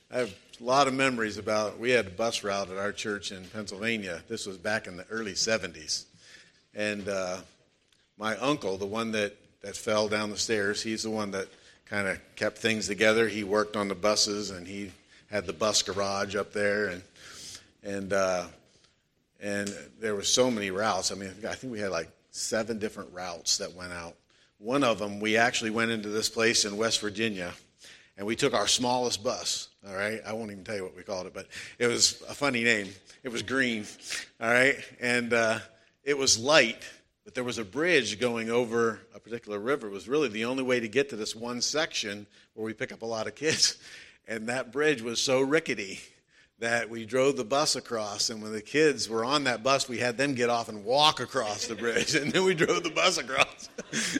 I have a lot of memories about, we had a bus route at our church in Pennsylvania. This was back in the early 70s. And my uncle, the one that fell down the stairs, he's the one that kind of kept things together. He worked on the buses, and he had the bus garage up there. And there were so many routes. I mean, I think we had like 7 different routes that went out. One of them, we actually went into this place in West Virginia, and we took our smallest bus, all right? I won't even tell you what we called it, but it was a funny name. It was green, all right? And it was light, but there was a bridge going over a particular river. It was really the only way to get to this one section where we pick up a lot of kids. And that bridge was so rickety that we drove the bus across, and when the kids were on that bus, we had them get off and walk across the bridge, and then we drove the bus across.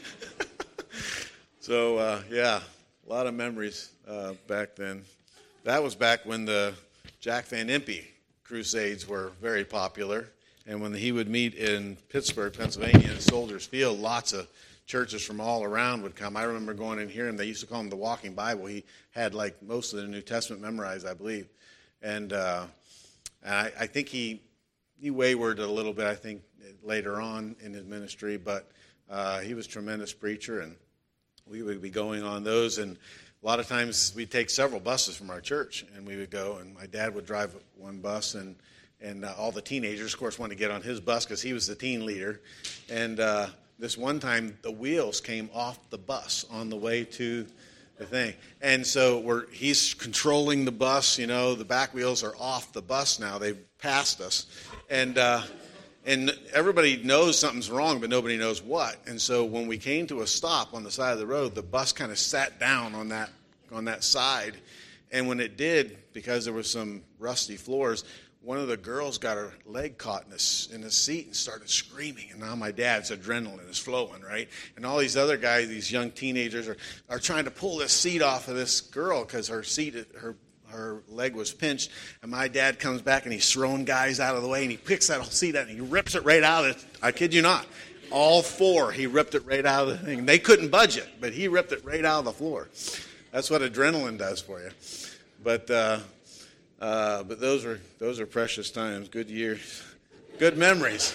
So, yeah, a lot of memories back then. That was back when the Jack Van Impe crusades were very popular, and when he would meet in Pittsburgh, Pennsylvania, in Soldiers Field, lots of churches from all around would come. I remember going in here, and they used to call him the Walking Bible. He had, like, most of the New Testament memorized, I believe. And I think he waywarded a little bit, I think, later on in his ministry, but he was a tremendous preacher, and we would be going on those. And a lot of times we'd take several buses from our church, and we would go, and my dad would drive one bus, and all the teenagers, of course, wanted to get on his bus because he was the teen leader. And this one time, the wheels came off the bus on the way to the thing. And so he's controlling the bus, the back wheels are off the bus now. They've passed us. And everybody knows something's wrong, but nobody knows what. And so when we came to a stop on the side of the road, the bus kind of sat down on that side. And when it did, because there was some rusty floors, one of the girls got her leg caught in the seat and started screaming. And now my dad's adrenaline is flowing, right? And all these other guys, these young teenagers, are trying to pull this seat off of this girl because her leg was pinched. And my dad comes back, and he's throwing guys out of the way, and he picks that seat out, and he rips it right out of it. I kid you not. All 4, he ripped it right out of the thing. They couldn't budge it, but he ripped it right out of the floor. That's what adrenaline does for you. But those are precious times, good years, good memories.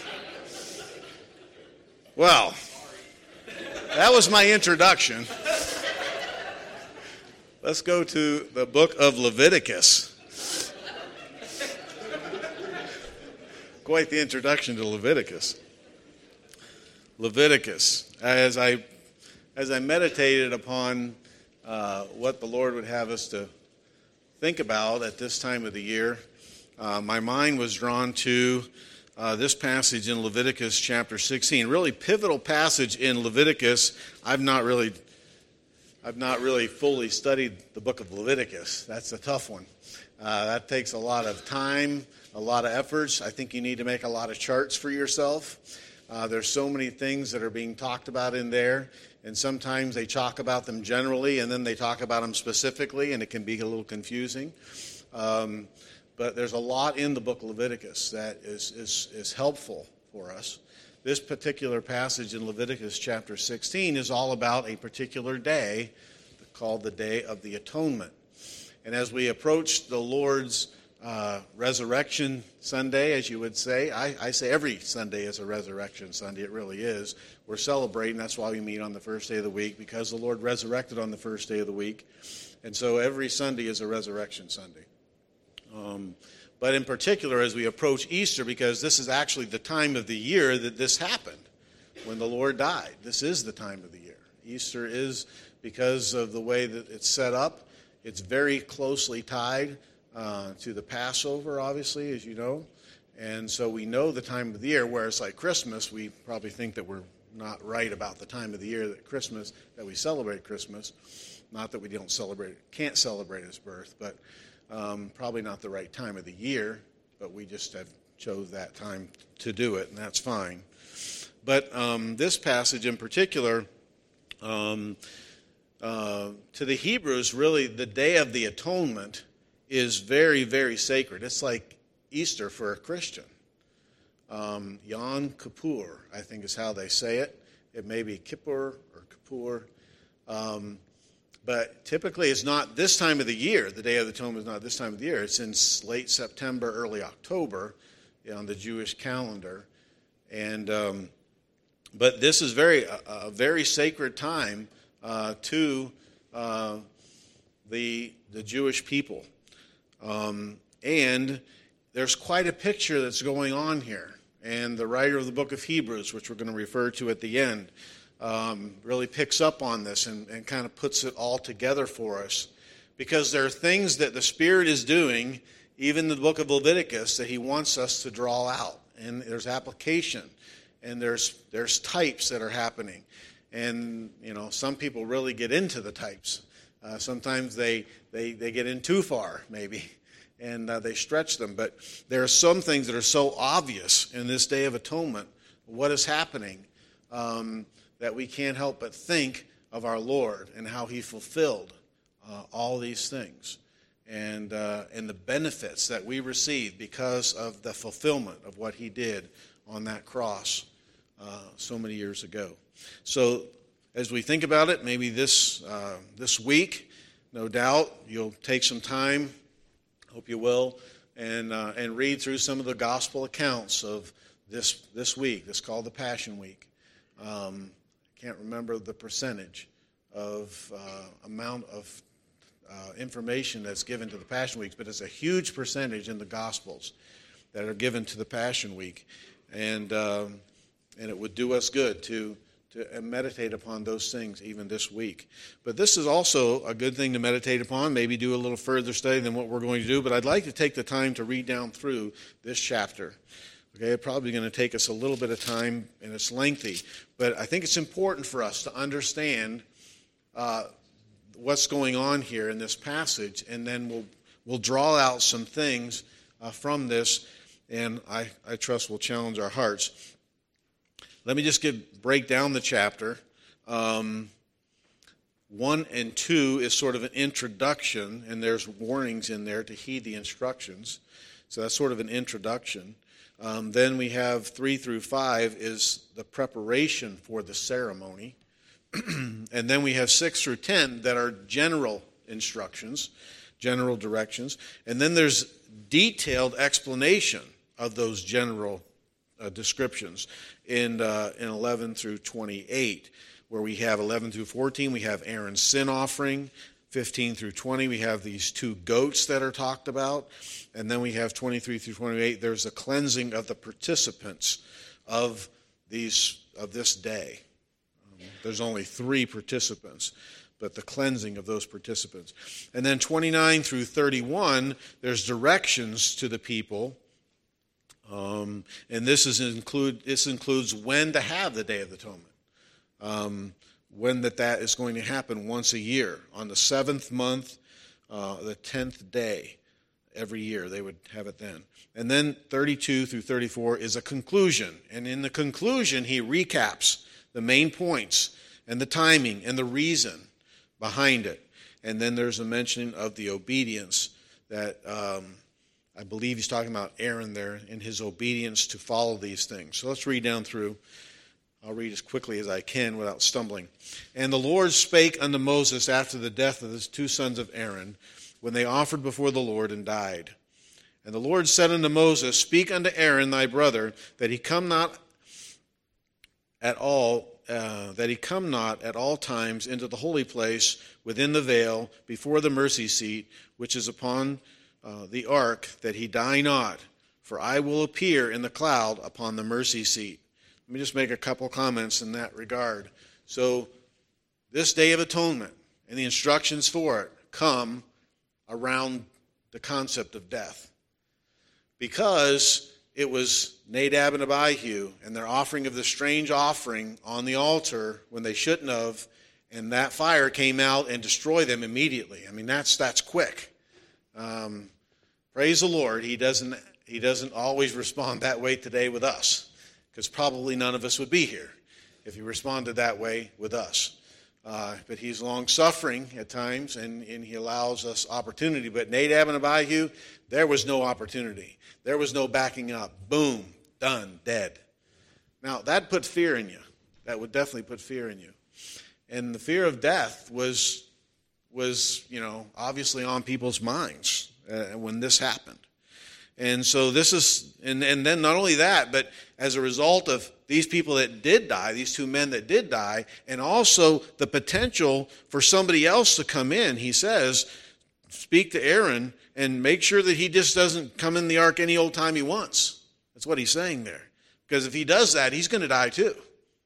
Well, that was my introduction. Let's go to the book of Leviticus. Quite the introduction to Leviticus. Leviticus. As I meditated upon what the Lord would have us to think about at this time of the year, my mind was drawn to this passage in Leviticus chapter 16. Really pivotal passage in Leviticus. I've not really fully studied the book of Leviticus. That's a tough one. That takes a lot of time, a lot of efforts. I think you need to make a lot of charts for yourself. There's so many things that are being talked about in there, and sometimes they talk about them generally, and then they talk about them specifically, and it can be a little confusing. But there's a lot in the book of Leviticus that is helpful for us. This particular passage in Leviticus chapter 16 is all about a particular day called the Day of the Atonement. And as we approach the Lord's Resurrection Sunday, as you would say, I say every Sunday is a Resurrection Sunday. It really is. We're celebrating. That's why we meet on the first day of the week, because the Lord resurrected on the first day of the week. And so every Sunday is a Resurrection Sunday. But in particular, as we approach Easter, because this is actually the time of the year that this happened, when the Lord died. This is the time of the year. Easter is, because of the way that it's set up, it's very closely tied to the Passover, obviously, as you know. And so we know the time of the year, whereas like Christmas, we probably think that we're not right about the time of the year that we celebrate Christmas. Not that we can't celebrate his birth, but probably not the right time of the year, but we just have chose that time to do it, and that's fine. But this passage in particular, to the Hebrews, really the Day of the Atonement is very, very sacred. It's like Easter for a Christian. Yom Kippur, I think is how they say it. It may be Kippur or Kippur. But typically it's not this time of the year. The Day of Atonement is not this time of the year. It's in late September, early October on the Jewish calendar. And but this is a very sacred time to the Jewish people. And there's quite a picture that's going on here. And the writer of the book of Hebrews, which we're going to refer to at the end, really picks up on this and kind of puts it all together for us. Because there are things that the Spirit is doing, even in the book of Leviticus, that he wants us to draw out. And there's application. And there's types that are happening. And, some people really get into the types. Sometimes they get in too far, maybe. And they stretch them. But there are some things that are so obvious in this Day of Atonement, what is happening, that we can't help but think of our Lord and how he fulfilled all these things. And the benefits that we receive because of the fulfillment of what he did on that cross so many years ago. So as we think about it, maybe this week, no doubt, you'll take some time, hope you will, and read through some of the gospel accounts of this week. This is called the Passion Week. I can't remember the percentage of amount of information that's given to the Passion Weeks, but it's a huge percentage in the Gospels that are given to the Passion Week, and it would do us good to meditate upon those things even this week. But this is also a good thing to meditate upon, maybe do a little further study than what we're going to do, but I'd like to take the time to read down through this chapter. Okay, it's probably going to take us a little bit of time, and it's lengthy, but I think it's important for us to understand what's going on here in this passage, and then we'll draw out some things from this, and I trust will challenge our hearts. Let me just break down the chapter. 1 and 2 is sort of an introduction, and there's warnings in there to heed the instructions. So that's sort of an introduction. Then we have 3 through 5 is the preparation for the ceremony. And then we have 6 through 10 that are general instructions, general directions. And then there's detailed explanation of those general descriptions in 11 through 28, where we have 11 through 14, we have Aaron's sin offering. 15 through 20, we have these 2 goats that are talked about. And then we have 23 through 28, there's the cleansing of the participants of this day. There's only 3 participants, but the cleansing of those participants. And then 29 through 31, there's directions to the people. And this includes when to have the Day of Atonement. When that is going to happen once a year. On the 7th month, the 10th day, every year they would have it then. And then 32 through 34 is a conclusion. And in the conclusion, he recaps the main points and the timing and the reason behind it. And then there's a mention of the obedience that I believe he's talking about Aaron there in his obedience to follow these things. So let's read down through. I'll read as quickly as I can without stumbling. And the Lord spake unto Moses after the death of his 2 sons of Aaron, when they offered before the Lord and died. And the Lord said unto Moses, Speak unto Aaron thy brother, that he come not at all times into the holy place within the veil before the mercy seat, which is upon the ark, that he die not. For I will appear in the cloud upon the mercy seat. Let me just make a couple comments in that regard. So this Day of Atonement and the instructions for it come around the concept of death. Because it was Nadab and Abihu and their offering of the strange offering on the altar when they shouldn't have, and that fire came out and destroyed them immediately. I mean, that's quick. Praise the Lord, he doesn't always respond that way today with us, because probably none of us would be here if he responded that way with us. But he's long-suffering at times, and he allows us opportunity. But Nadab and Abihu, there was no opportunity. There was no backing up. Boom, done, dead. Now, that put fear in you. That would definitely put fear in you. And the fear of death was was, obviously on people's minds when this happened. And so this is, and then not only that, but as a result of these people that did die, these two men that did die, and also the potential for somebody else to come in, he says, speak to Aaron and make sure that he just doesn't come in the ark any old time he wants. That's what he's saying there. Because if he does that, he's going to die too.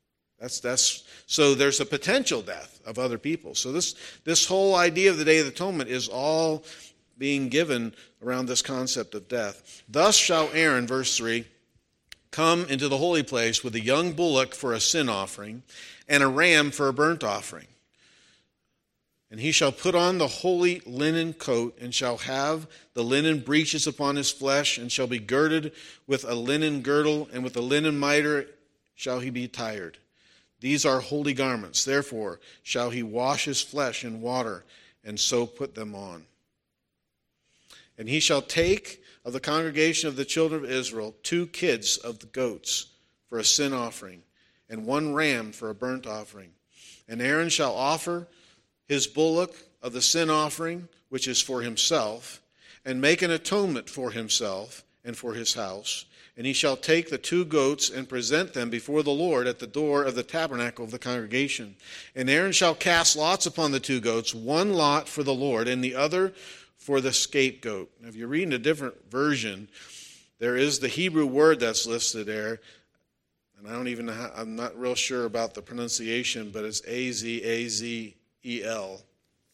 So there's a potential death of other people. So this whole idea of the Day of Atonement is all being given around this concept of death. Thus shall Aaron, verse 3, come into the holy place with a young bullock for a sin offering and a ram for a burnt offering. And he shall put on the holy linen coat and shall have the linen breeches upon his flesh and shall be girded with a linen girdle, and with a linen mitre shall he be attired. These are holy garments. Therefore shall he wash his flesh in water and so put them on. And he shall take of the congregation of the children of Israel 2 kids of the goats for a sin offering, and 1 ram for a burnt offering. And Aaron shall offer his bullock of the sin offering, which is for himself, and make an atonement for himself and for his house. And he shall take the 2 goats and present them before the Lord at the door of the tabernacle of the congregation. And Aaron shall cast lots upon the 2 goats, 1 lot for the Lord, and the other for the scapegoat. Now, if you're reading a different version, there is the Hebrew word that's listed there, and I don't even know I'm not real sure about the pronunciation, but it's A-Z-A-Z-E-L,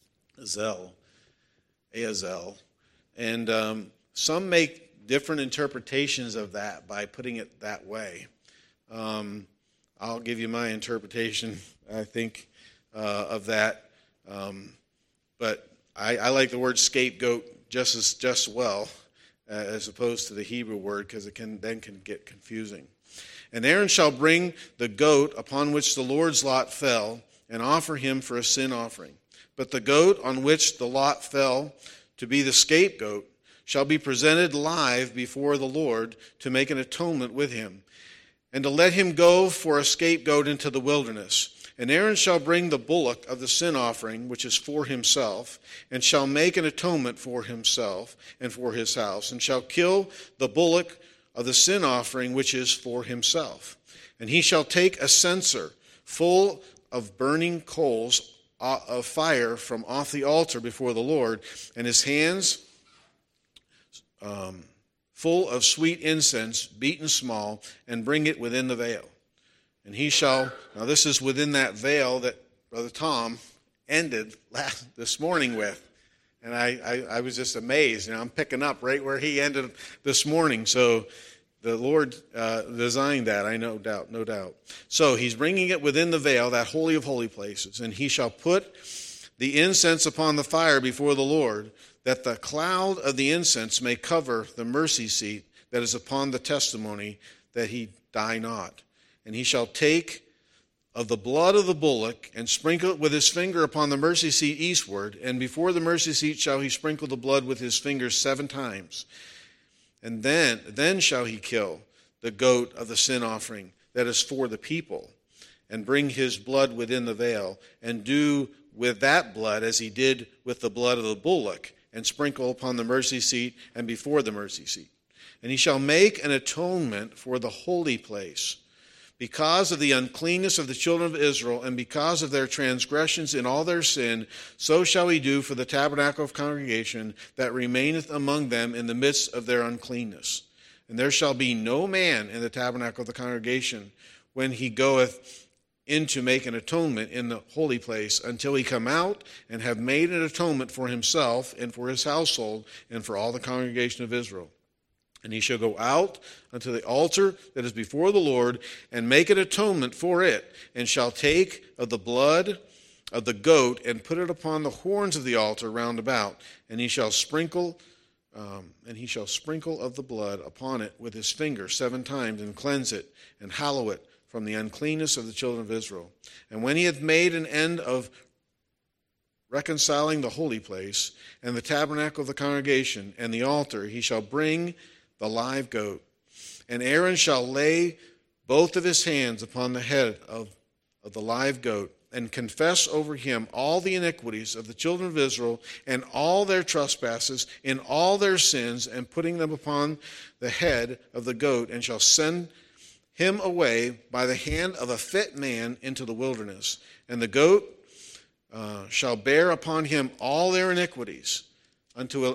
Azel. And some make different interpretations of that by putting it that way. I'll give you my interpretation, I think, of that. But I like the word scapegoat just well, as opposed to the Hebrew word, because it can get confusing. And Aaron shall bring the goat upon which the Lord's lot fell, and offer him for a sin offering. But the goat on which the lot fell to be the scapegoat shall be presented live before the Lord to make an atonement with him, and to let him go for a scapegoat into the wilderness. And Aaron shall bring the bullock of the sin offering, which is for himself, and shall make an atonement for himself and for his house, and shall kill the bullock of the sin offering, which is for himself. And he shall take a censer full of burning coals of fire from off the altar before the Lord, and his hands full of sweet incense, beaten small, and bring it within the veil. And he shall, now this is within that veil that Brother Tom ended this morning with. And I was just amazed. I'm picking up right where he ended this morning. So the Lord designed that, no doubt. So he's bringing it within the veil, that holy of holy places. And he shall put the incense upon the fire before the Lord, that the cloud of the incense may cover the mercy seat that is upon the testimony, that he die not. And he shall take of the blood of the bullock and sprinkle it with his finger upon the mercy seat eastward, and before the mercy seat shall he sprinkle the blood with his fingers 7 times. And then shall he kill the goat of the sin offering that is for the people, and bring his blood within the veil, and do with that blood as he did with the blood of the bullock, and sprinkle upon the mercy seat and before the mercy seat. And he shall make an atonement for the holy place, because of the uncleanness of the children of Israel, and because of their transgressions in all their sin, so shall he do for the tabernacle of congregation that remaineth among them in the midst of their uncleanness. And there shall be no man in the tabernacle of the congregation when he goeth in to make an atonement in the holy place, until he come out and have made an atonement for himself and for his household and for all the congregation of Israel. And he shall go out unto the altar that is before the Lord, and make an atonement for it, and shall take of the blood of the goat, and put it upon the horns of the altar round about. And he shall sprinkle of the blood upon it with his finger 7 times, and cleanse it, and hallow it from the uncleanness of the children of Israel. And when he hath made an end of reconciling the holy place, and the tabernacle of the congregation, and the altar, he shall bring the live goat. And Aaron shall lay both of his hands upon the head of the live goat, and confess over him all the iniquities of the children of Israel and all their trespasses in all their sins, and putting them upon the head of the goat, and shall send him away by the hand of a fit man into the wilderness. And the goat shall bear upon him all their iniquities unto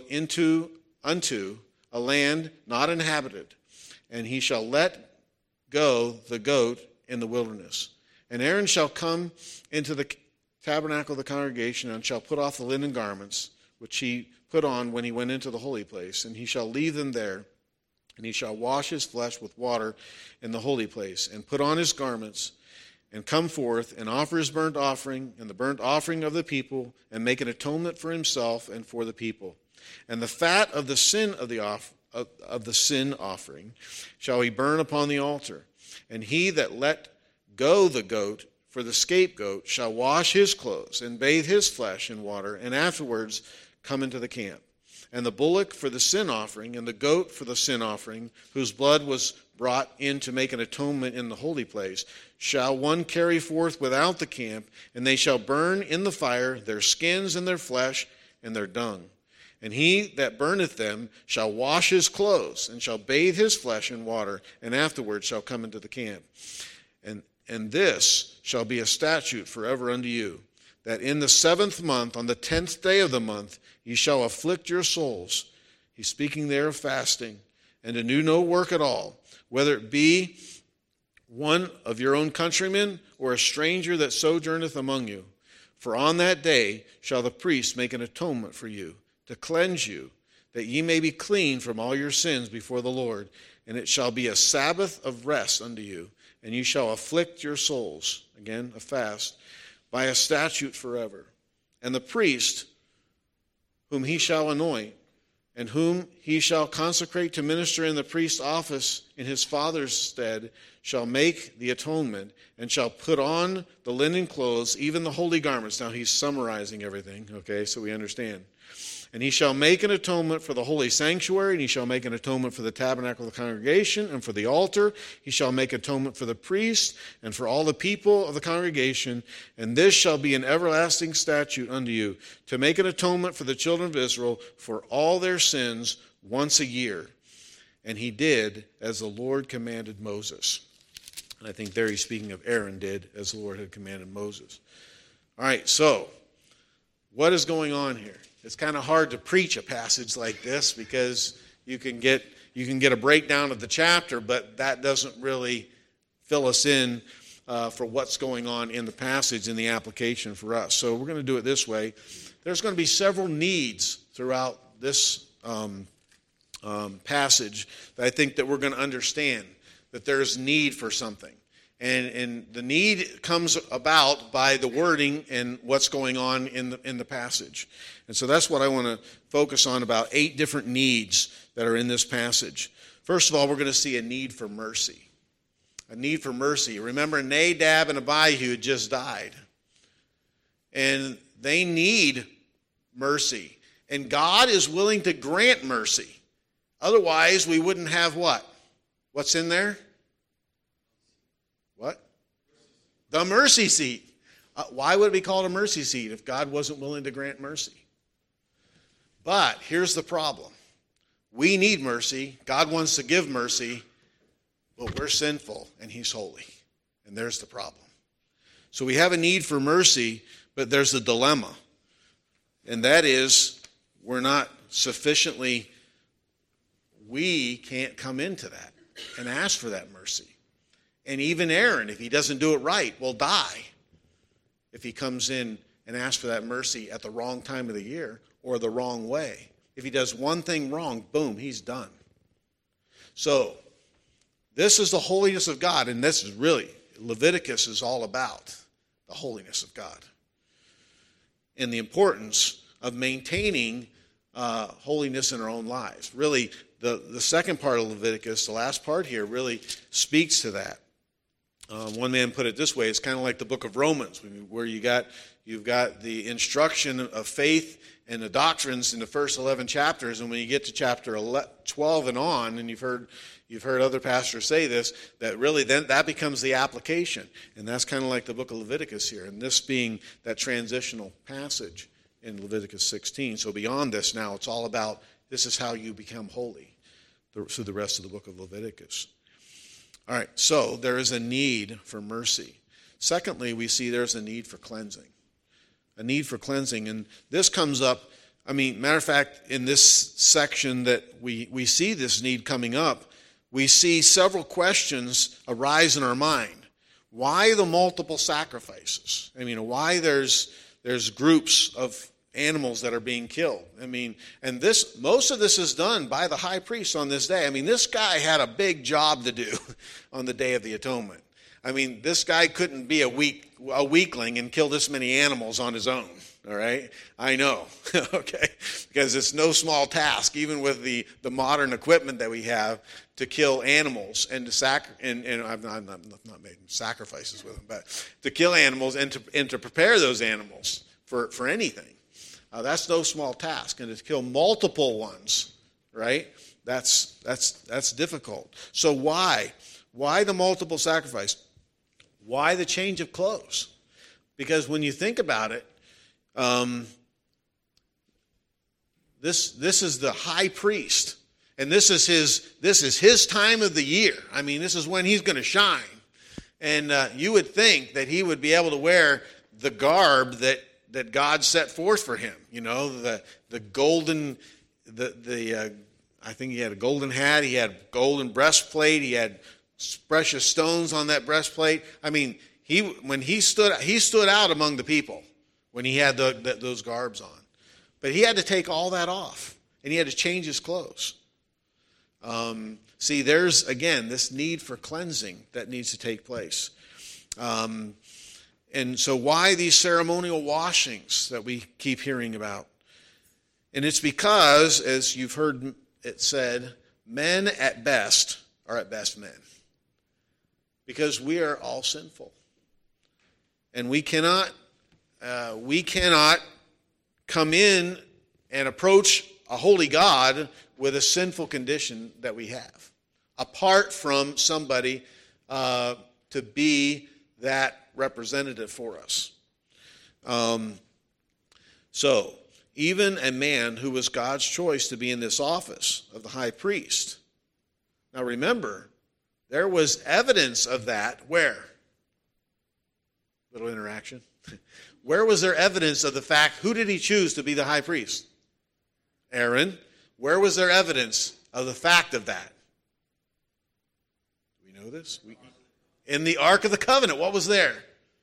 a land not inhabited, and he shall let go the goat in the wilderness. And Aaron shall come into the tabernacle of the congregation, and shall put off the linen garments which he put on when he went into the holy place, and he shall leave them there. And he shall wash his flesh with water in the holy place, and put on his garments, and come forth, and offer his burnt offering, and the burnt offering of the people, and make an atonement for himself and for the people. And the fat of the sin of the sin offering shall he burn upon the altar. And he that let go the goat for the scapegoat shall wash his clothes, and bathe his flesh in water, and afterwards come into the camp. And the bullock for the sin offering, and the goat for the sin offering, whose blood was brought in to make an atonement in the holy place, shall one carry forth without the camp, and they shall burn in the fire their skins and their flesh and their dung. And he that burneth them shall wash his clothes, and shall bathe his flesh in water, and afterwards shall come into the camp. And this shall be a statute forever unto you, that in the 7th month, on the 10th day of the month, ye shall afflict your souls. He's speaking there of fasting, and to do no work at all, whether it be one of your own countrymen or a stranger that sojourneth among you. For on that day shall the priest make an atonement for you, to cleanse you, that ye may be clean from all your sins before the Lord. And it shall be a Sabbath of rest unto you, and you shall afflict your souls, again, a fast, by a statute forever. And the priest, whom he shall anoint, and whom he shall consecrate to minister in the priest's office in his father's stead, shall make the atonement, and shall put on the linen clothes, even the holy garments. Now he's summarizing everything, okay, so we understand. And he shall make an atonement for the holy sanctuary, and he shall make an atonement for the tabernacle of the congregation, and for the altar. He shall make atonement for the priest, and for all the people of the congregation. And this shall be an everlasting statute unto you, to make an atonement for the children of Israel for all their sins once a year. And he did as the Lord commanded Moses. And I think there he's speaking of Aaron did as the Lord had commanded Moses. All right, so what is going on here? It's kind of hard to preach a passage like this because you can get a breakdown of the chapter, but that doesn't really fill us in for what's going on in the passage and the application for us. So we're going to do it this way. There's going to be several needs throughout this passage that I think that we're going to understand, that there's need for something. And the need comes about by the wording and what's going on in the passage. And so that's what I want to focus on, about 8 different needs that are in this passage. First of all, we're going to see a need for mercy. A need for mercy. Remember, Nadab and Abihu had just died. And they need mercy. And God is willing to grant mercy. Otherwise, we wouldn't have what? What's in there? What? The mercy seat. Why would it be called a mercy seat if God wasn't willing to grant mercy? But here's the problem. We need mercy. God wants to give mercy, but we're sinful and he's holy. And there's the problem. So we have a need for mercy, but there's a dilemma. And that is, we're not sufficiently, we can't come into that and ask for that mercy. And even Aaron, if he doesn't do it right, will die if he comes in and asks for that mercy at the wrong time of the year or the wrong way. If he does one thing wrong, boom, he's done. So this is the holiness of God, and this is really, Leviticus is all about the holiness of God and the importance of maintaining holiness in our own lives. Really, the second part of Leviticus, the last part here, really speaks to that. One man put it this way: it's kind of like the book of Romans, where you've got the instruction of faith and the doctrines in the first 11 chapters, and when you get to chapter 12 and on, and you've heard other pastors say this, that really then that becomes the application, and that's kind of like the book of Leviticus here, and this being that transitional passage in Leviticus 16. So beyond this, now it's all about this is how you become holy through the rest of the book of Leviticus. All right, so there is a need for mercy. Secondly, we see there's a need for cleansing. A need for cleansing. And this comes up, matter of fact, in this section that we see this need coming up, we see several questions arise in our mind. Why the multiple sacrifices? Why there's groups of animals that are being killed. And most of this is done by the high priest on this day. This guy had a big job to do on the Day of the Atonement. This guy couldn't be a weakling and kill this many animals on his own. All right, I know, okay, because it's no small task, even with the modern equipment that we have, to kill animals and to and I've not made sacrifices with them, but to kill animals and to prepare those animals for anything. That's no small task, and to kill multiple ones, right? That's difficult. So why the multiple sacrifice? Why the change of clothes? Because when you think about it, this is the high priest, and this is his time of the year. This is when he's going to shine, and you would think that he would be able to wear the garb that God set forth for him. The golden, I think he had a golden hat, he had golden breastplate, he had precious stones on that breastplate. When he stood out among the people when he had those garbs on. But he had to take all that off, and he had to change his clothes. See, there's, again, this need for cleansing that needs to take place. And so why these ceremonial washings that we keep hearing about? And it's because, as you've heard it said, men at best are at best men. Because we are all sinful. And we cannot come in and approach a holy God with a sinful condition that we have, apart from somebody to be that representative for us. So, even a man who was God's choice to be in this office of the high priest. Now remember, there was evidence of that where? Little interaction. Where was there evidence of the fact, who did he choose to be the high priest? Aaron. Where was there evidence of the fact of that? Do we know this? In the Ark of the Covenant, what was there?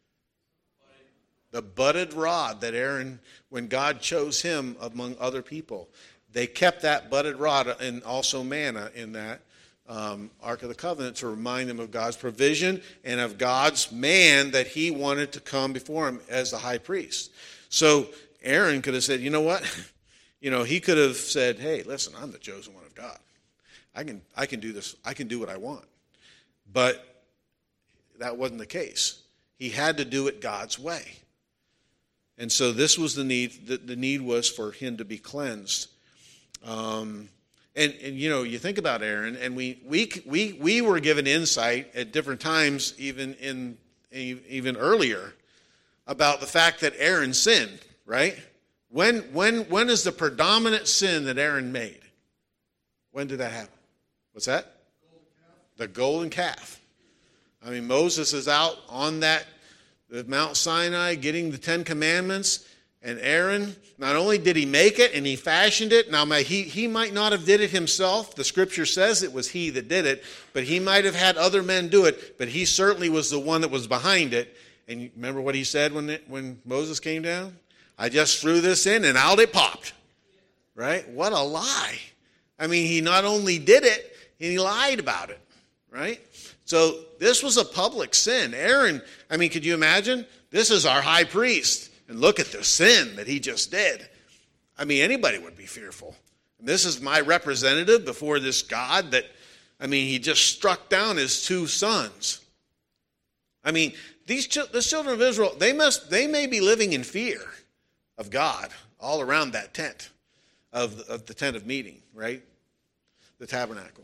The budded rod that Aaron, when God chose him among other people, they kept that budded rod and also manna in that Ark of the Covenant to remind them of God's provision and of God's man that he wanted to come before him as the high priest. So Aaron could have said, you know what? He could have said, hey, listen, I'm the chosen one of God. I can do this. I can do what I want. But that wasn't the case. He had to do it God's way. And so this was the need. The need was for him to be cleansed. And you think about Aaron, and we were given insight at different times, even earlier, about the fact that Aaron sinned. Right? When is the predominant sin that Aaron made? When did that happen? What's that? The golden calf. Moses is out on the Mount Sinai getting the 10 Commandments, and Aaron, not only did he make it and he fashioned it, now he might not have did it himself. The scripture says it was he that did it, but he might have had other men do it, but he certainly was the one that was behind it. And you remember what he said when Moses came down? I just threw this in and out it popped. Right? What a lie. He not only did it, he lied about it. Right? So this was a public sin. Aaron, could you imagine? This is our high priest. And look at the sin that he just did. Anybody would be fearful. And this is my representative before this God that, he just struck down his two sons. I mean, the children of Israel, they may be living in fear of God all around that tent of the tent of meeting, right? The tabernacle.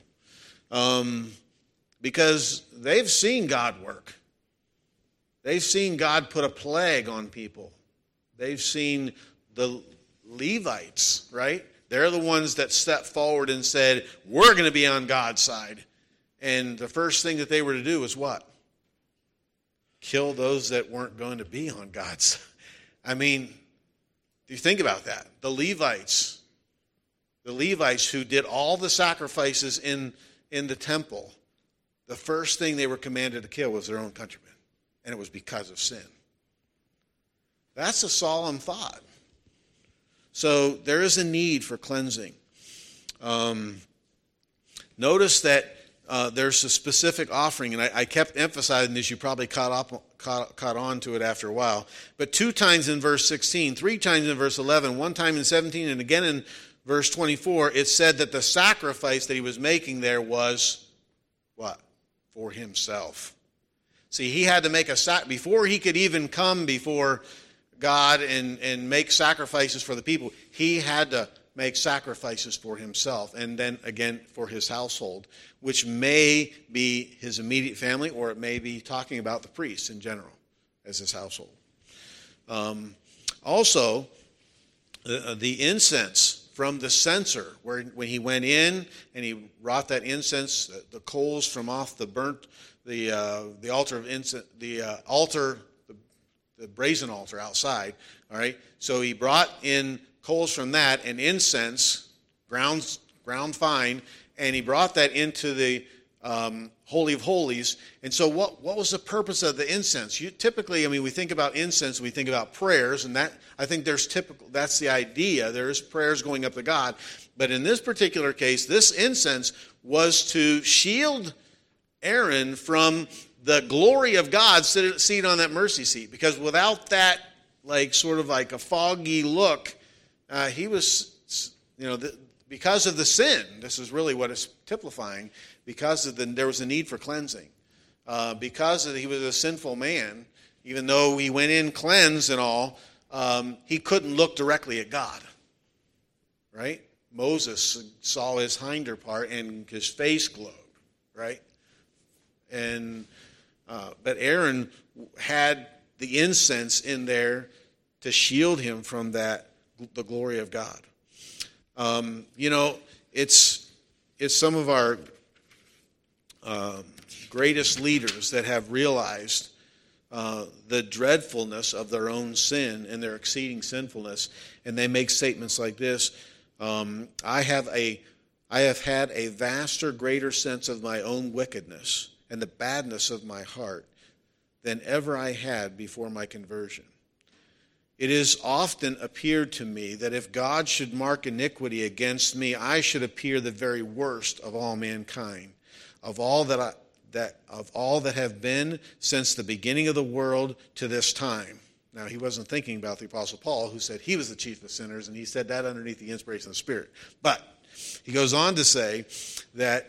Because they've seen God work. They've seen God put a plague on people. They've seen the Levites, right? They're the ones that stepped forward and said, we're going to be on God's side. And the first thing that they were to do was what? Kill those that weren't going to be on God's side. I mean, do you think about that? The Levites who did all the sacrifices in the temple, the first thing they were commanded to kill was their own countrymen. And it was because of sin. That's a solemn thought. So there is a need for cleansing. Notice that there's a specific offering, and I kept emphasizing this. You probably caught on to it after a while. But 2 times in verse 16, 3 times in verse 11, 1 time in 17, and again in verse 24, it said that the sacrifice that he was making there was what? For himself. See, he had to make before he could even come before God and make sacrifices for the people, he had to make sacrifices for himself, and then again for his household, which may be his immediate family, or it may be talking about the priests in general as his household. Also, the incense from the censer, when he went in and he brought that incense, the coals from off the burnt, the altar of incense, the brazen altar outside. All right, so he brought in coals from that and incense, ground fine, and he brought that into the Holy of Holies. And so what was the purpose of the incense? Typically, we think about incense, we think about prayers, and that I think that's the idea. There's prayers going up to God. But in this particular case, this incense was to shield Aaron from the glory of God seated on that mercy seat. Because without that, sort of like a foggy look, he was, because of the sin, this is really what it's typifying, because of there was a need for cleansing. Because he was a sinful man, even though he went in cleansed and all, he couldn't look directly at God. Right? Moses saw his hinder part and his face glowed. Right? But Aaron had the incense in there to shield him from the glory of God. It's some of our greatest leaders that have realized the dreadfulness of their own sin and their exceeding sinfulness, and they make statements like this: I have had a vaster, greater sense of my own wickedness and the badness of my heart than ever I had before my conversion. It has often appeared to me that if God should mark iniquity against me, I should appear the very worst of all mankind, of all that have been since the beginning of the world to this time. Now, he wasn't thinking about the Apostle Paul, who said he was the chief of sinners, and he said that underneath the inspiration of the Spirit. But he goes on to say that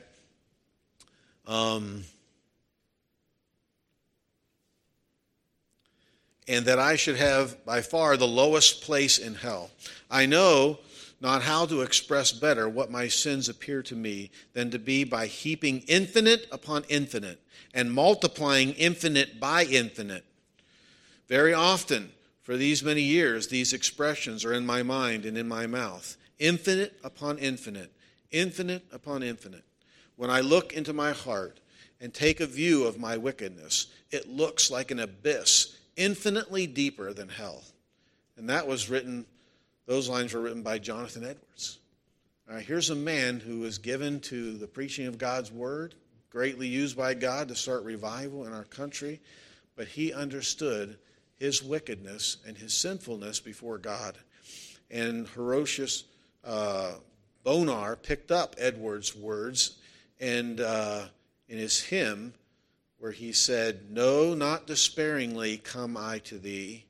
and that I should have by far the lowest place in hell. I know not how to express better what my sins appear to me than to be by heaping infinite upon infinite and multiplying infinite by infinite. Very often, for these many years, these expressions are in my mind and in my mouth. Infinite upon infinite, infinite upon infinite. When I look into my heart and take a view of my wickedness, it looks like an abyss, infinitely deeper than hell. And those lines were written by Jonathan Edwards. All right, here's a man who was given to the preaching of God's word, greatly used by God to start revival in our country, but he understood his wickedness and his sinfulness before God. And Horatius Bonar picked up Edwards' words and in his hymn, where he said, "No, not despairingly come I to thee.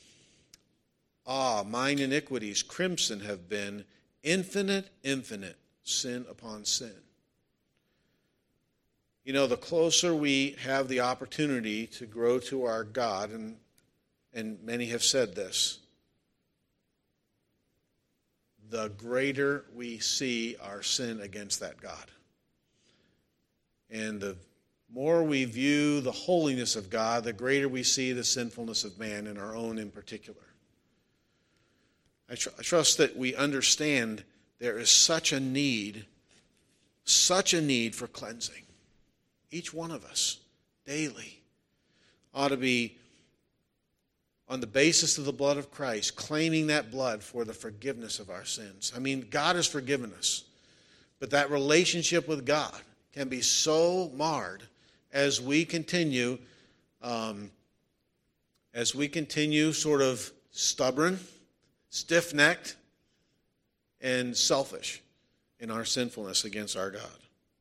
Ah, mine iniquities crimson have been, infinite, infinite, sin upon sin." You know, the closer we have the opportunity to grow to our God, and many have said this, the greater we see our sin against that God. And the more we view the holiness of God, the greater we see the sinfulness of man, and our own in particular. I trust that we understand there is such a need for cleansing. Each one of us, daily, ought to be, on the basis of the blood of Christ, claiming that blood for the forgiveness of our sins. I mean, God has forgiven us, but that relationship with God can be so marred as we continue sort of stubborn, stiff-necked, and selfish in our sinfulness against our God.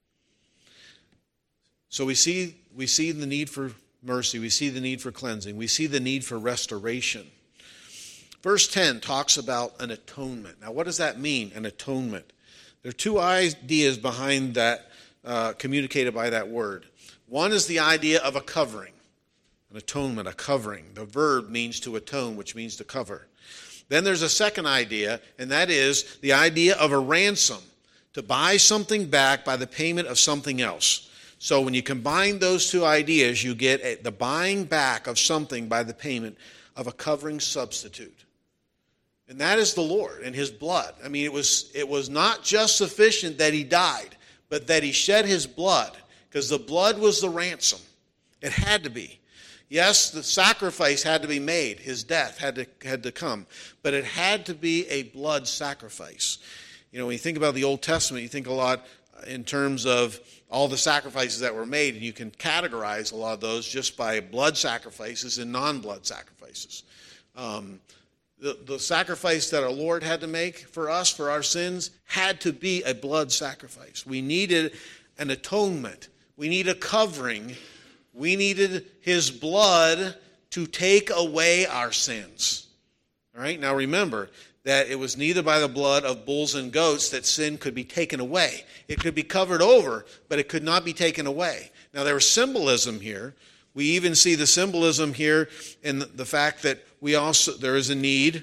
So we see the need for mercy. We see the need for cleansing. We see the need for restoration. Verse 10 talks about an atonement. Now, what does that mean, an atonement? There are two ideas behind that, communicated by that word. One is the idea of a covering, an atonement, a covering. The verb means to atone, which means to cover. Then there's a second idea, and that is the idea of a ransom, to buy something back by the payment of something else. So when you combine those two ideas, you get the buying back of something by the payment of a covering substitute. And that is the Lord and his blood. I mean, it was not just sufficient that he died, but that he shed his blood, because the blood was the ransom. It had to be. Yes, the sacrifice had to be made. His death had to come. But it had to be a blood sacrifice. You know, when you think about the Old Testament, you think a lot in terms of all the sacrifices that were made, and you can categorize a lot of those just by blood sacrifices and non-blood sacrifices. The sacrifice that our Lord had to make for us, for our sins, had to be a blood sacrifice. We needed an atonement. We need a covering. We needed his blood to take away our sins. All right? Now remember that it was neither by the blood of bulls and goats that sin could be taken away. It could be covered over, but it could not be taken away. Now there was symbolism here. We even see the symbolism here in the fact that there is a need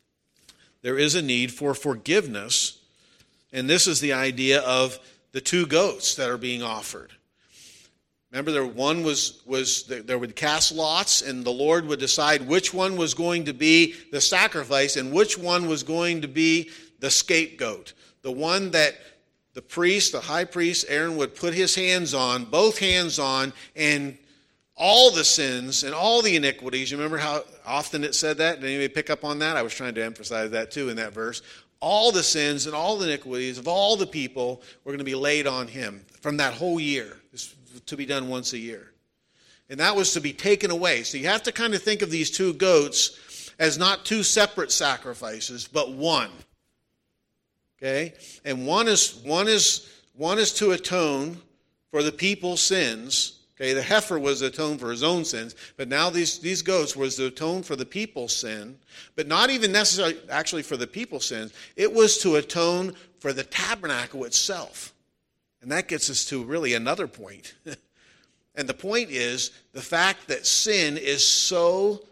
for forgiveness, and this is the idea of the two goats that are being offered. Remember, there would cast lots, and the Lord would decide which one was going to be the sacrifice and which one was going to be the scapegoat. The one that the high priest, Aaron, would put his hands on, both hands on, and all the sins and all the iniquities. You remember how often it said that? Did anybody pick up on that? I was trying to emphasize that too in that verse. All the sins and all the iniquities of all the people were going to be laid on him from that whole year. This to be done once a year. And that was to be taken away. So you have to kind of think of these two goats as not two separate sacrifices, but one. Okay? And one is to atone for the people's sins. Okay, the heifer was to atone for his own sins, but now these goats was to atone for the people's sin, but not even necessarily actually for the people's sins. It was to atone for the tabernacle itself. And that gets us to really another point. And the point is the fact that sin is so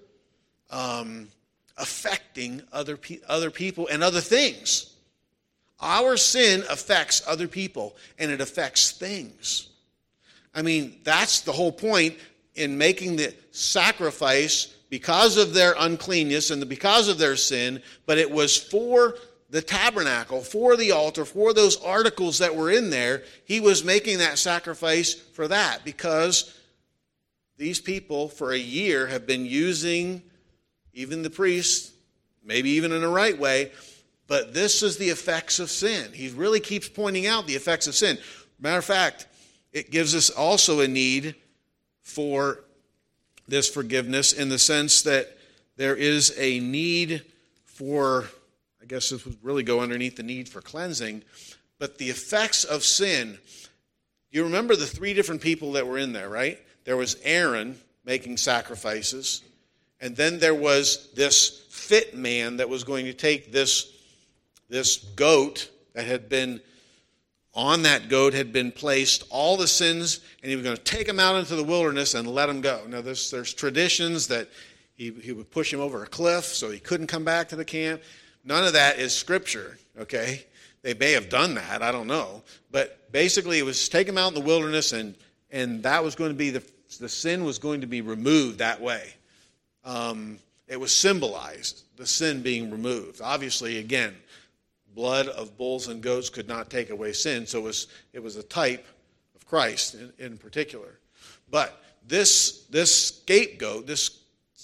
affecting other people and other things. Our sin affects other people, and it affects things. I mean, that's the whole point in making the sacrifice because of their uncleanness and because of their sin, but it was for the tabernacle, for the altar, for those articles that were in there. He was making that sacrifice for that because these people for a year have been using, even the priests, maybe even in the right way, but this is the effects of sin. He really keeps pointing out the effects of sin. Matter of fact, it gives us also a need for this forgiveness in the sense that there is a need for, I guess this would really go underneath the need for cleansing, but the effects of sin. You remember the three different people that were in there, right? There was Aaron making sacrifices, and then there was this fit man that was going to take this goat that had been on that goat had been placed all the sins, and he was going to take them out into the wilderness and let them go. Now, there's traditions that he would push him over a cliff so he couldn't come back to the camp. None of that is Scripture, okay? They may have done that, I don't know. But basically, it was take them out in the wilderness, and that was going to be the sin was going to be removed that way. It was symbolized, the sin being removed. Obviously, again, blood of bulls and goats could not take away sin, so it was a type of Christ in particular. But this scapegoat, this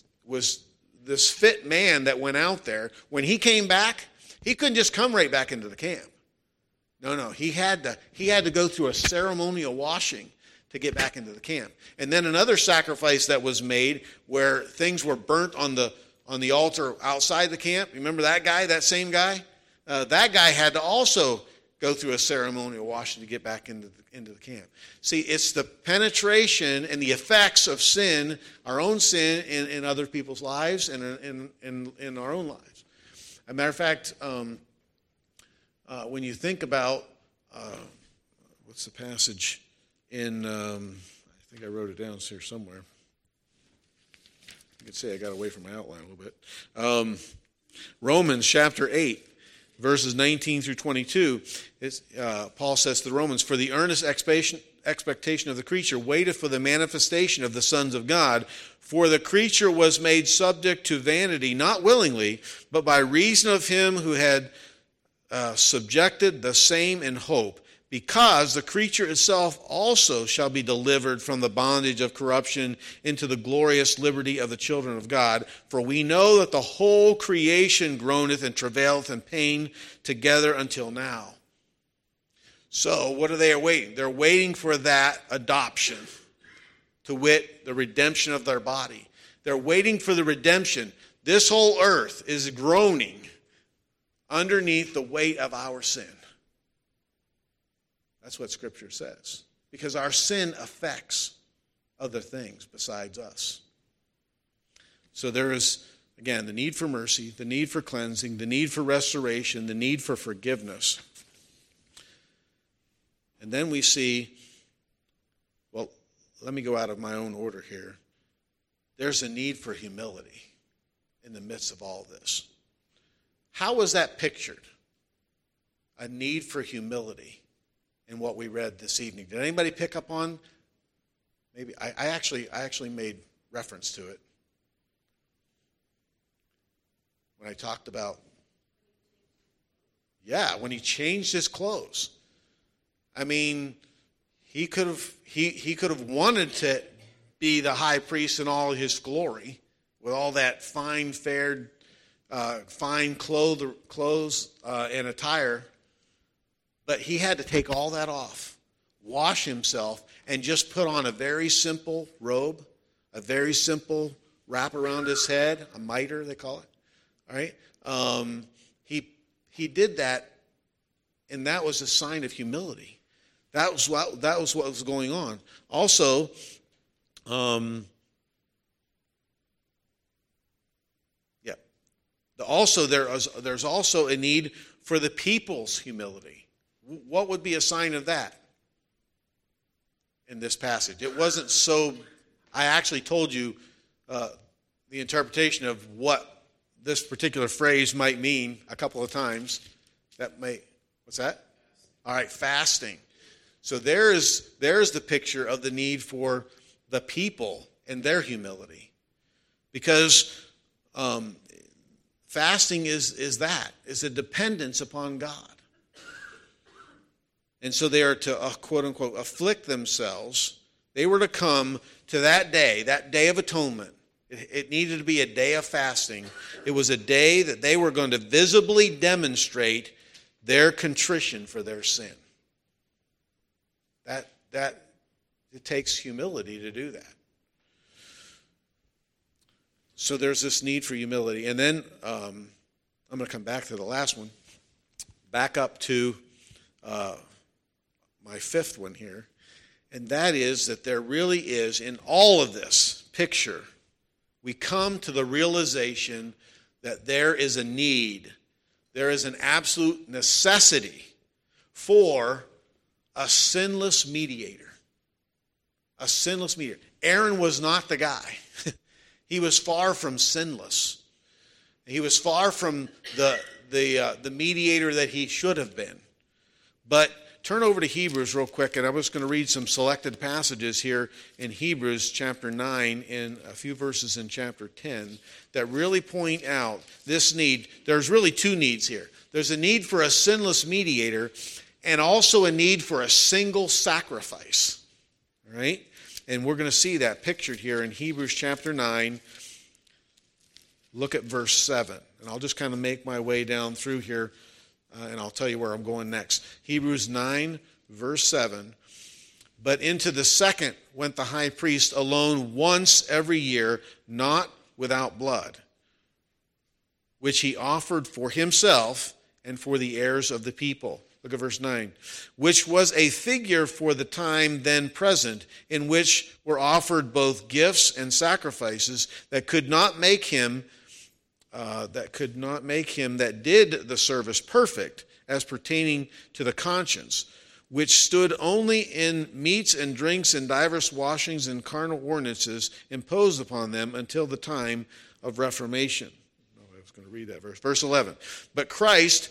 fit man that went out there, when he came back, he couldn't just come right back into the camp. No, he had to go through a ceremonial washing to get back into the camp. And then another sacrifice that was made where things were burnt on the altar outside the camp. Remember that guy, that same guy? That guy had to also go through a ceremonial washing to get back into the camp. See, it's the penetration and the effects of sin, our own sin in other people's lives and in our own lives. As a matter of fact, when you think about, what's the passage in, I think I wrote it down here somewhere. You could say I got away from my outline a little bit. Romans chapter 8. Verses 19 through 22, Paul says to the Romans, "For the earnest expectation of the creature waiteth for the manifestation of the sons of God. For the creature was made subject to vanity, not willingly, but by reason of him who had subjected the same in hope, because the creature itself also shall be delivered from the bondage of corruption into the glorious liberty of the children of God. For we know that the whole creation groaneth and travaileth in pain together until now." So what are they awaiting? They're waiting for that adoption, to wit, the redemption of their body. They're waiting for the redemption. This whole earth is groaning underneath the weight of our sin. That's what Scripture says. Because our sin affects other things besides us. So there is, again, the need for mercy, the need for cleansing, the need for restoration, the need for forgiveness. And then we see, well, let me go out of my own order here. There's a need for humility in the midst of all this. How was that pictured? A need for humility. In what we read this evening. Did anybody pick up on? Maybe I actually made reference to it when I talked about, when he changed his clothes. I mean, he could have wanted to be the high priest in all his glory with all that fine fared, fine clothes and attire. But he had to take all that off, wash himself, and just put on a very simple robe, a very simple wrap around his head, a mitre they call it. All right, he did that, and that was a sign of humility. That was what was going on. Also, there's also a need for the people's humility. What would be a sign of that in this passage? It wasn't so. I actually told you the interpretation of what this particular phrase might mean a couple of times. What's that? All right, fasting. So there's the picture of the need for the people and their humility. Because fasting is a dependence upon God. And so they are to, quote unquote, afflict themselves. They were to come to that day of atonement. It needed to be a day of fasting. It was a day that they were going to visibly demonstrate their contrition for their sin. That it takes humility to do that. So there's this need for humility. And then I'm going to come back to the last one. Back up to my fifth one here. And that is that there really is, in all of this picture, we come to the realization that there is a need, there is an absolute necessity for a sinless mediator. A sinless mediator. Aaron was not the guy. He was far from sinless. He was far from the mediator that he should have been. But turn over to Hebrews real quick, and I was going to read some selected passages here in Hebrews chapter 9 and a few verses in chapter 10 that really point out this need. There's really two needs here. There's a need for a sinless mediator and also a need for a single sacrifice. All right? And we're going to see that pictured here in Hebrews chapter 9. Look at verse 7. And I'll just kind of make my way down through here, and I'll tell you where I'm going next. Hebrews 9, verse 7. But into the second went the high priest alone once every year, not without blood, which he offered for himself and for the heirs of the people. Look at verse 9. Which was a figure for the time then present, in which were offered both gifts and sacrifices that could not make him that did the service perfect, as pertaining to the conscience, which stood only in meats and drinks and divers washings and carnal ordinances imposed upon them until the time of Reformation. I was going to read that verse. Verse 11. But Christ,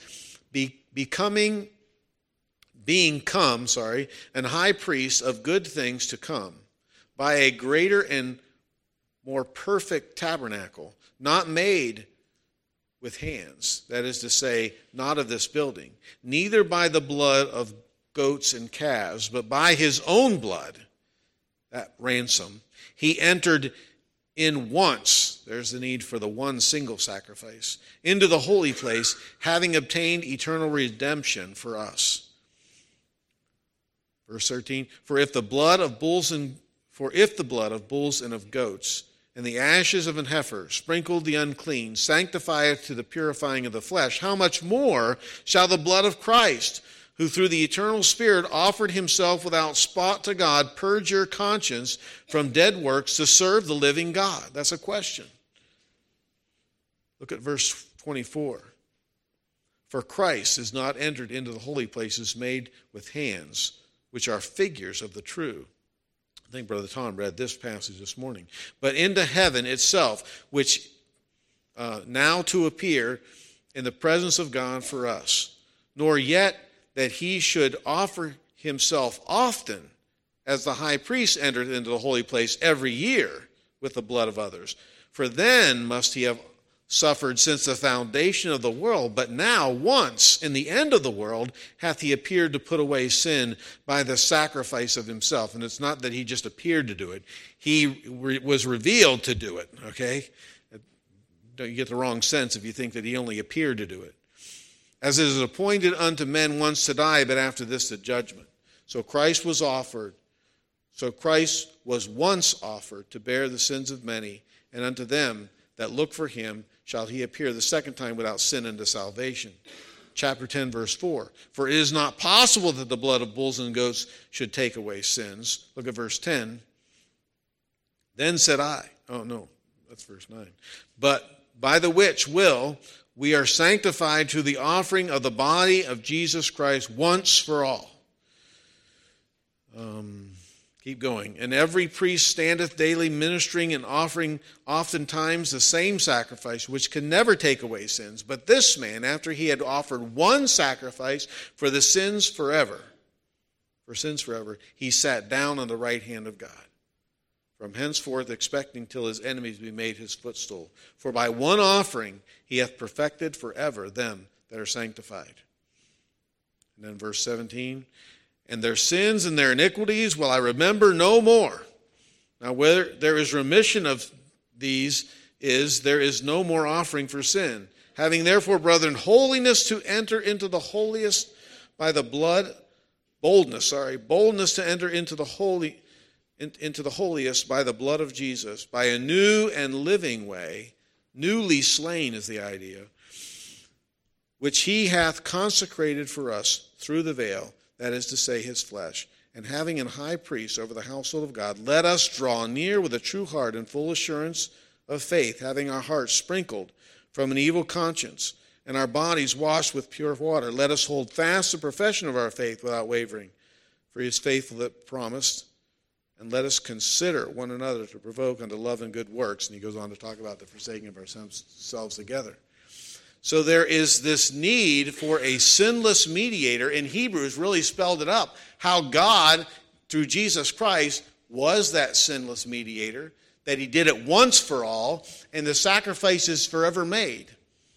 being come, an high priest of good things to come, by a greater and more perfect tabernacle, not made with hands, that is to say, not of this building, neither by the blood of goats and calves, but by his own blood, that ransom, he entered in once, there's the need for the one single sacrifice, into the holy place, having obtained eternal redemption for us. Verse 13, For if the blood of bulls and of goats and the ashes of an heifer, sprinkled the unclean, sanctifieth to the purifying of the flesh, how much more shall the blood of Christ, who through the eternal Spirit offered himself without spot to God, purge your conscience from dead works to serve the living God? That's a question. Look at verse 24. For Christ is not entered into the holy places made with hands, which are figures of the true. I think Brother Tom read this passage this morning. But into heaven itself, which now to appear in the presence of God for us, nor yet that he should offer himself often, as the high priest entered into the holy place every year with the blood of others. For then must he have suffered since the foundation of the world, but now once in the end of the world hath he appeared to put away sin by the sacrifice of himself. And it's not that he just appeared to do it. He was revealed to do it, okay? Don't you get the wrong sense if you think that he only appeared to do it. As it is appointed unto men once to die, but after this the judgment. So Christ was once offered to bear the sins of many, and unto them that look for him shall he appear the second time without sin unto salvation. Chapter 10, verse 4. For it is not possible that the blood of bulls and goats should take away sins. Look at verse 10. Then said I, oh no, that's verse 9. But by the which will we are sanctified to the offering of the body of Jesus Christ once for all. Keep going. And every priest standeth daily ministering and offering oftentimes the same sacrifice, which can never take away sins. But this man, after he had offered one sacrifice for sins forever, he sat down on the right hand of God, from henceforth expecting till his enemies be made his footstool. For by one offering he hath perfected forever them that are sanctified. And then verse 17, and their sins and their iniquities will I remember no more. Now whether there is remission of these there is no more offering for sin. Having therefore, brethren, holiness to enter into the holiest by the blood, boldness to enter into the holiest by the blood of Jesus, by a new and living way, newly slain is the idea, which he hath consecrated for us through the veil, that is to say, his flesh. And having an high priest over the household of God, let us draw near with a true heart and full assurance of faith, having our hearts sprinkled from an evil conscience and our bodies washed with pure water. Let us hold fast the profession of our faith without wavering. for he is faithful that promised. And let us consider one another to provoke unto love and good works. And he goes on to talk about the forsaking of ourselves together. So there is this need for a sinless mediator. In Hebrews really spelled it up, how God, through Jesus Christ, was that sinless mediator, that he did it once for all, and the sacrifice is forever made.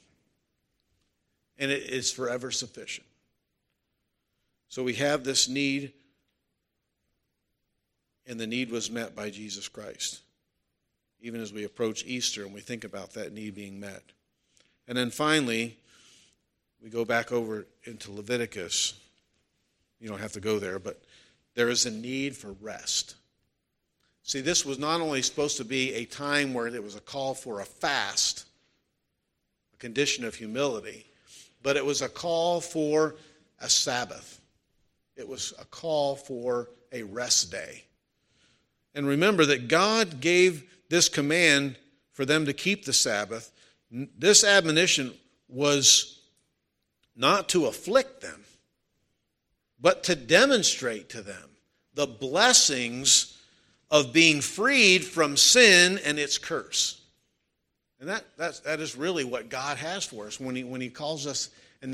And it is forever sufficient. So we have this need, and the need was met by Jesus Christ, even as we approach Easter and we think about that need being met. And then finally, we go back over into Leviticus. You don't have to go there, but there is a need for rest. See, this was not only supposed to be a time where it was a call for a fast, a condition of humility, but it was a call for a Sabbath. It was a call for a rest day. And remember that God gave this command for them to keep the Sabbath. This admonition was not to afflict them, but to demonstrate to them the blessings of being freed from sin and its curse. And that is really what God has for us when he calls us. And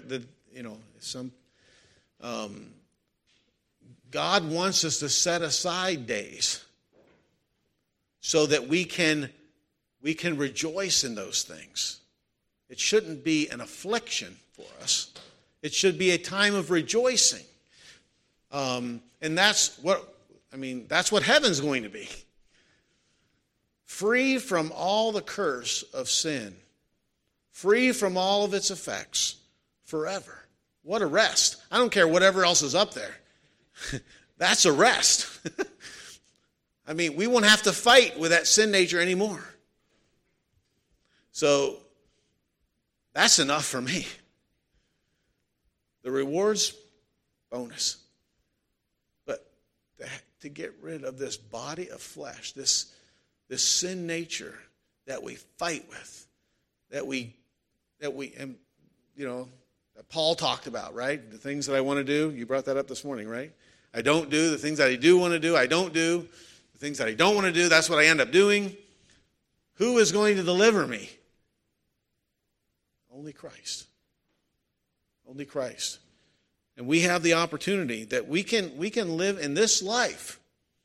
God wants us to set aside days so that we can rejoice in those things. It shouldn't be an affliction for us. It should be a time of rejoicing. And that's what heaven's going to be. Free from all the curse of sin. Free from all of its effects forever. What a rest. I don't care whatever else is up there. That's a rest. We won't have to fight with that sin nature anymore. So that's enough for me. The reward's bonus. But to get rid of this body of flesh, this sin nature that we fight with, that Paul talked about, right? The things that I want to do, you brought that up this morning, right? I don't do. The things that I do want to do, I don't do. The things that I don't want to do, that's what I end up doing. Who is going to deliver me? Only Christ. Only Christ. And we have the opportunity that we can live in this life.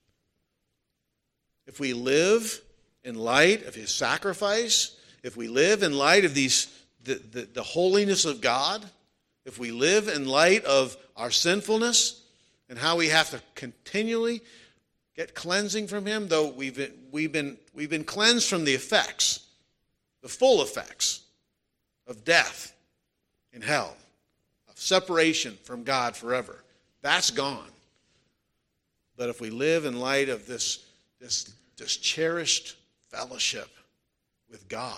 If we live in light of his sacrifice, if we live in light of the holiness of God, if we live in light of our sinfulness and how we have to continually get cleansing from him, though we've been cleansed from the effects, the full effects of death in hell, of separation from God forever. That's gone. But if we live in light of this cherished fellowship with God,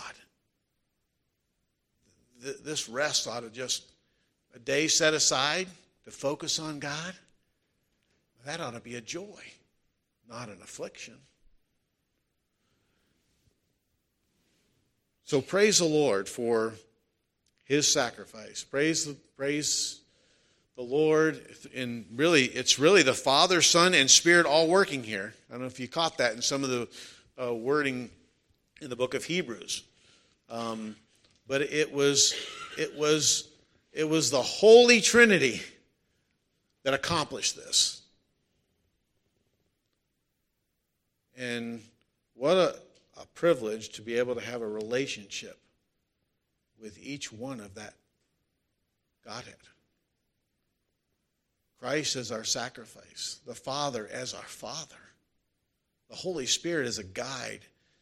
this rest ought to just, a day set aside to focus on God, that ought to be a joy, not an affliction. So praise the Lord for his sacrifice. Praise the Lord. And really, it's really the Father, Son, and Spirit all working here. I don't know if you caught that in some of the wording in the book of Hebrews. But it was the Holy Trinity that accomplished this. And what a privilege to be able to have a relationship with each one of that Godhead. Christ as our sacrifice, the Father as our Father, the Holy Spirit as a guide,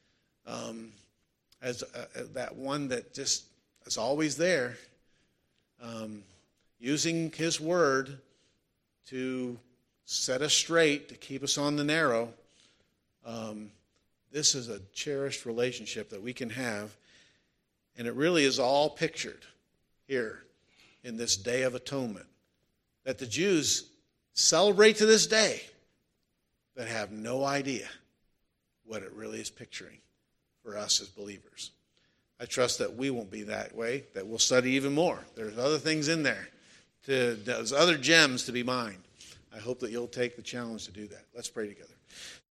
as that one that just is always there, using his word to set us straight, to keep us on the narrow. This is a cherished relationship that we can have, and it really is all pictured here in this Day of Atonement that the Jews celebrate to this day, but have no idea what it really is picturing for us as believers. I trust that we won't be that way, that we'll study even more. There's other things in there, there's other gems to be mined. I hope that you'll take the challenge to do that. Let's pray together.